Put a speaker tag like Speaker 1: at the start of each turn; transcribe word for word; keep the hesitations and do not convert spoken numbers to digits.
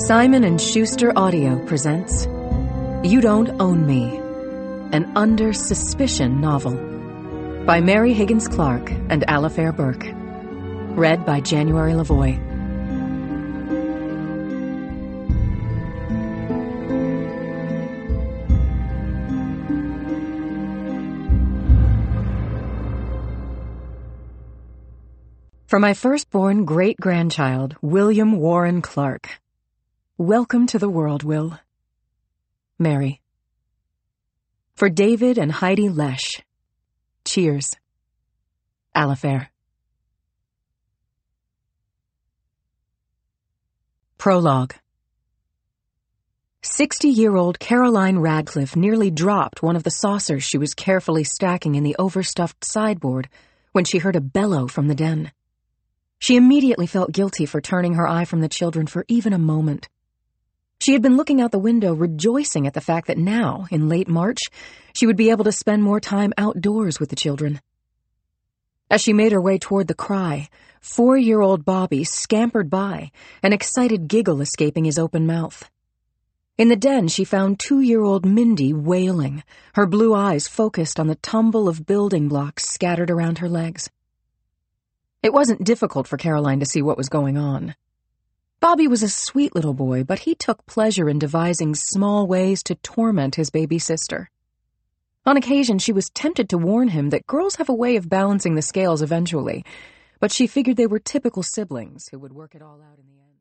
Speaker 1: Simon and Schuster Audio presents You Don't Own Me, an Under Suspicion novel by Mary Higgins Clark and Alifair Burke. Read by January Lavoie. For my firstborn great-grandchild, William Warren Clark. Welcome to the world, Will. Mary. For David and Heidi Lesh. Cheers. Alifair. Prologue. Sixty-year-old Caroline Radcliffe nearly dropped one of the saucers she was carefully stacking in the overstuffed sideboard when she heard a bellow from the den. She immediately felt guilty for turning her eye from the children for even a moment. She had been looking out the window, rejoicing at the fact that now, in late March, she would be able to spend more time outdoors with the children. As she made her way toward the cry, four-year-old Bobby scampered by, an excited giggle escaping his open mouth. In the den, she found two-year-old Mindy wailing, her blue eyes focused on the tumble of building blocks scattered around her legs. It wasn't difficult for Caroline to see what was going on. Bobby was a sweet little boy, but he took pleasure in devising small ways to torment his baby sister. On occasion, she was tempted to warn him that girls have a way of balancing the scales eventually, but she figured they were typical siblings who would work it all out in the end.